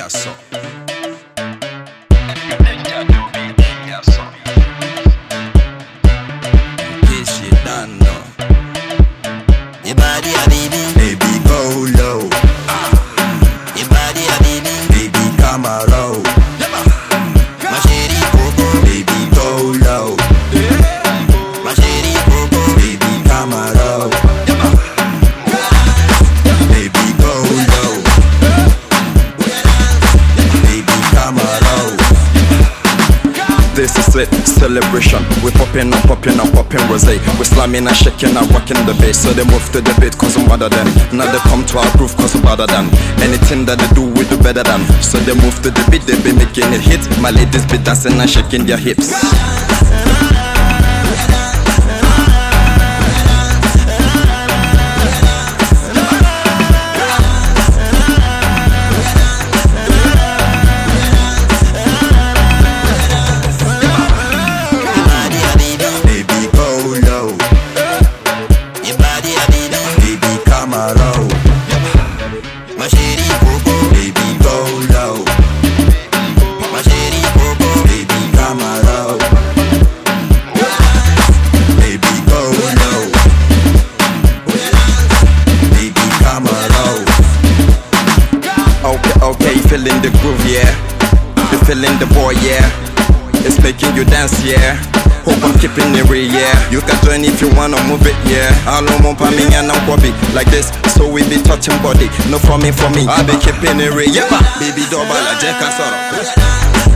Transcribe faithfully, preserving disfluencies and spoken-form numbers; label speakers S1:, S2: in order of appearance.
S1: so.
S2: Baby, go low. Baby, come around. Baby, go low. Baby, come around. Baby, go low. Baby, come around.
S3: This is it, celebration. We popping and popping and popping rosé. We slamming and shaking and rocking the bass. So they move to the beat cause I'm better than. Now they come to our groove cause I'm better than. Anything that they do we do better than. So they move to the beat, they be making it hit. My ladies be dancing and shaking their hips.
S2: Baby, go low. Baby, come around. Baby, go low. Baby, come around.
S3: Okay, okay, you feeling the groove, yeah. You feeling the boy, yeah. It's making you dance, yeah. Hope I'm keeping it real, yeah. You can join if you wanna move it, yeah. I know more for me and I'm Bobby like this, so we be touching body. No for me, for me, I be keeping it real, yeah. Baby, double, I just can't